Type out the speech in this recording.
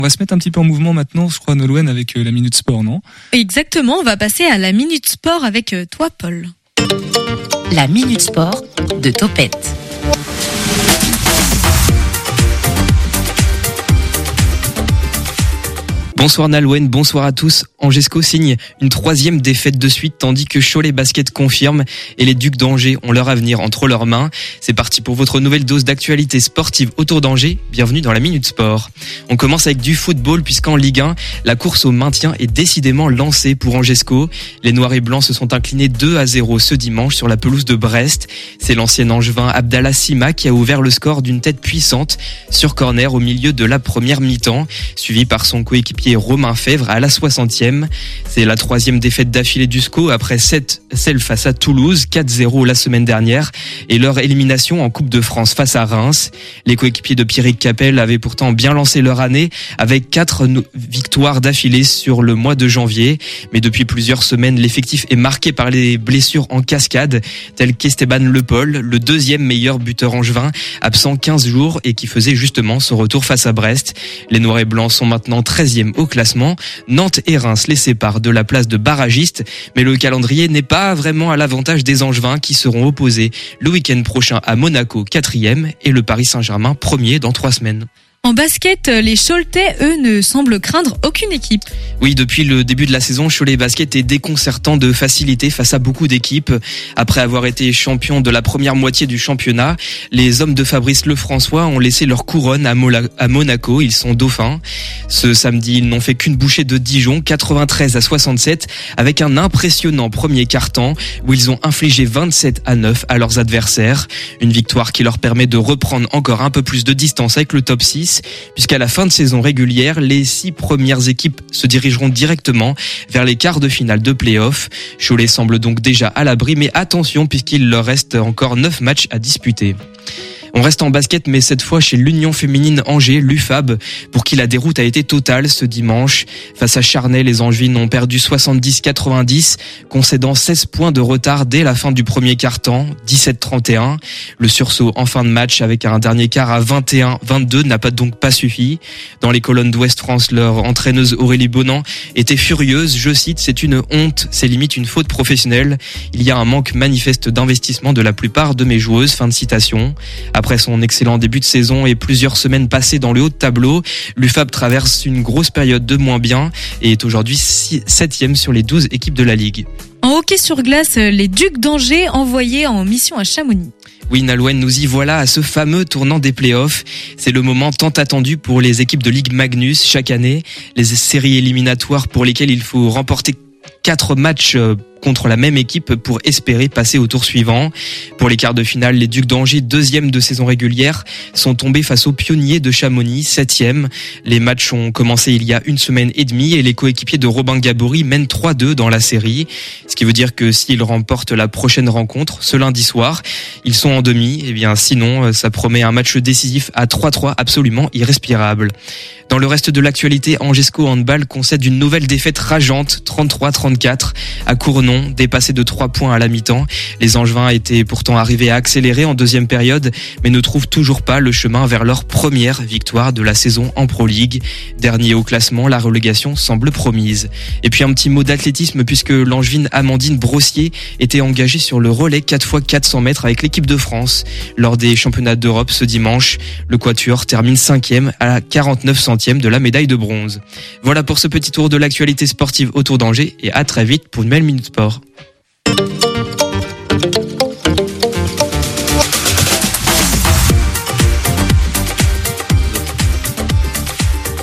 On va se mettre un petit peu en mouvement maintenant, je crois, Nolwenn, avec la Minute Sport, non ? Exactement, on va passer à la Minute Sport avec toi, Paul. La Minute Sport de Topette. Bonsoir Nolwenn, bonsoir à tous. Angesco signe une 3e défaite de suite tandis que Cholet Basket confirme et les Ducs d'Angers ont leur avenir entre leurs mains. C'est parti pour votre nouvelle dose d'actualité sportive autour d'Angers. Bienvenue dans la Minute Sport. On commence avec du football puisqu'en Ligue 1, la course au maintien est décidément lancée pour Angesco. Les Noirs et Blancs se sont inclinés 2-0 ce dimanche sur la pelouse de Brest. C'est l'ancien Angevin Abdallah Sima qui a ouvert le score d'une tête puissante sur corner au milieu de la première mi-temps, suivi par son coéquipier Romain Fèvre à la 60e. C'est la 3e défaite d'affilée du SCO après celle face à Toulouse, 4-0 la semaine dernière, et leur élimination en Coupe de France face à Reims. Les coéquipiers de Pierrick Capel avaient pourtant bien lancé leur année avec 4 victoires d'affilée sur le mois de janvier. Mais depuis plusieurs semaines, l'effectif est marqué par les blessures en cascade, telles qu'Esteban Le Paul, le 2e meilleur buteur angevin, absent 15 jours et qui faisait justement son retour face à Brest. Les Noirs et Blancs sont maintenant 13e au classement. Nantes et Reims les séparent de la place de barragiste, mais le calendrier n'est pas vraiment à l'avantage des Angevins qui seront opposés le week-end prochain à Monaco 4e et le Paris Saint-Germain 1er dans 3 semaines. En basket, les Choletais, eux, ne semblent craindre aucune équipe. Oui, depuis le début de la saison, Cholet Basket est déconcertant de facilité face à beaucoup d'équipes. Après avoir été champion de la première moitié du championnat, les hommes de Fabrice Lefrançois ont laissé leur couronne à Monaco. Ils sont dauphins. Ce samedi, ils n'ont fait qu'une bouchée de Dijon, 93-67, avec un impressionnant premier quart-temps où ils ont infligé 27-9 à leurs adversaires. Une victoire qui leur permet de reprendre encore un peu plus de distance avec le top 6. Puisqu'à la fin de saison régulière, les 6 premières équipes se dirigeront directement vers les quarts de finale de play-off. Cholet semble donc déjà à l'abri, mais attention puisqu'il leur reste encore 9 matchs à disputer. On reste en basket, mais cette fois chez l'Union féminine Angers, l'UFAB, pour qui la déroute a été totale ce dimanche. Face à Charnay, les Angevines ont perdu 70-90, concédant 16 points de retard dès la fin du premier quart-temps, 17-31. Le sursaut en fin de match avec un dernier quart à 21-22 n'a donc pas suffi. Dans les colonnes d'Ouest France, leur entraîneuse Aurélie Bonan était furieuse. Je cite, c'est une honte, c'est limite une faute professionnelle. Il y a un manque manifeste d'investissement de la plupart de mes joueuses. Fin de citation. Après son excellent début de saison et plusieurs semaines passées dans le haut de tableau, l'UFAB traverse une grosse période de moins bien et est aujourd'hui 7e sur les 12 équipes de la Ligue. En hockey sur glace, les Ducs d'Angers envoyés en mission à Chamonix. Oui, Nolwenn, nous y voilà à ce fameux tournant des playoffs. C'est le moment tant attendu pour les équipes de Ligue Magnus chaque année. Les séries éliminatoires pour lesquelles il faut remporter 4 matchs contre la même équipe pour espérer passer au tour suivant. Pour les quarts de finale, les Ducs d'Angers, 2e de saison régulière, sont tombés face aux Pionniers de Chamonix, 7e. Les matchs ont commencé il y a 1 semaine et demie et les coéquipiers de Robin Gabory mènent 3-2 dans la série. Ce qui veut dire que s'ils remportent la prochaine rencontre, ce lundi soir, ils sont en demi. Et bien sinon, ça promet un match décisif à 3-3 absolument irrespirable. Dans le reste de l'actualité, Angesco Handball concède une nouvelle défaite rageante, 33-34, à Cournon, dépassé de 3 points à la mi-temps. Les Angevins étaient pourtant arrivés à accélérer en deuxième période, mais ne trouvent toujours pas le chemin vers leur première victoire de la saison en Pro League. Dernier au classement, la relégation semble promise. Et puis un petit mot d'athlétisme, puisque l'Angevine Amandine Brossier était engagée sur le relais 4x400 mètres avec l'équipe de France. Lors des championnats d'Europe ce dimanche, le quatuor termine 5e à la 49 centième de la médaille de bronze. Voilà pour ce petit tour de l'actualité sportive autour d'Angers et à très vite pour une nouvelle Minute Sport.